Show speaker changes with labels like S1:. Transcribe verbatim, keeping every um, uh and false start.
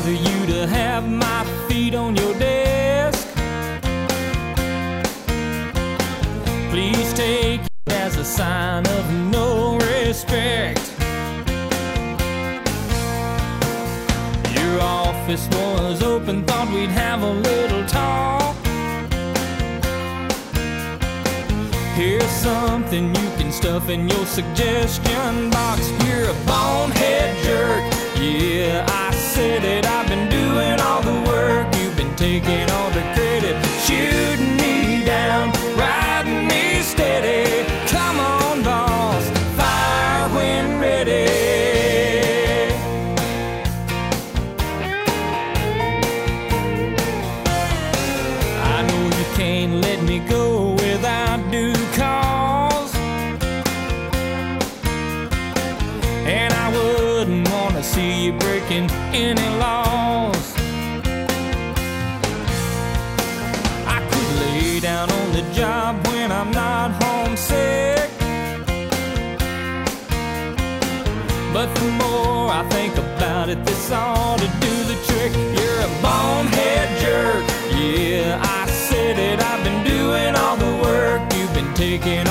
S1: rather you to have my feet on your desk. Please take it as a sign of no respect. Your office was open, thought we'd have a little talk. Here's something you can stuff in your suggestion box. You're a bonehead jerk. Yeah, I said it. I've been doing all the work. You've been taking all the credit, shooting me down, riding me steady. Come on, boss, fire when ready. I know you can't let me go without due cause, and I wouldn't want to see you breaking any laws. I could lay down on the job when I'm not homesick, but the more I think about it, this ought to do the trick. You're a bonehead jerk. Yeah, I said it. I've been doing all the work. You've been taking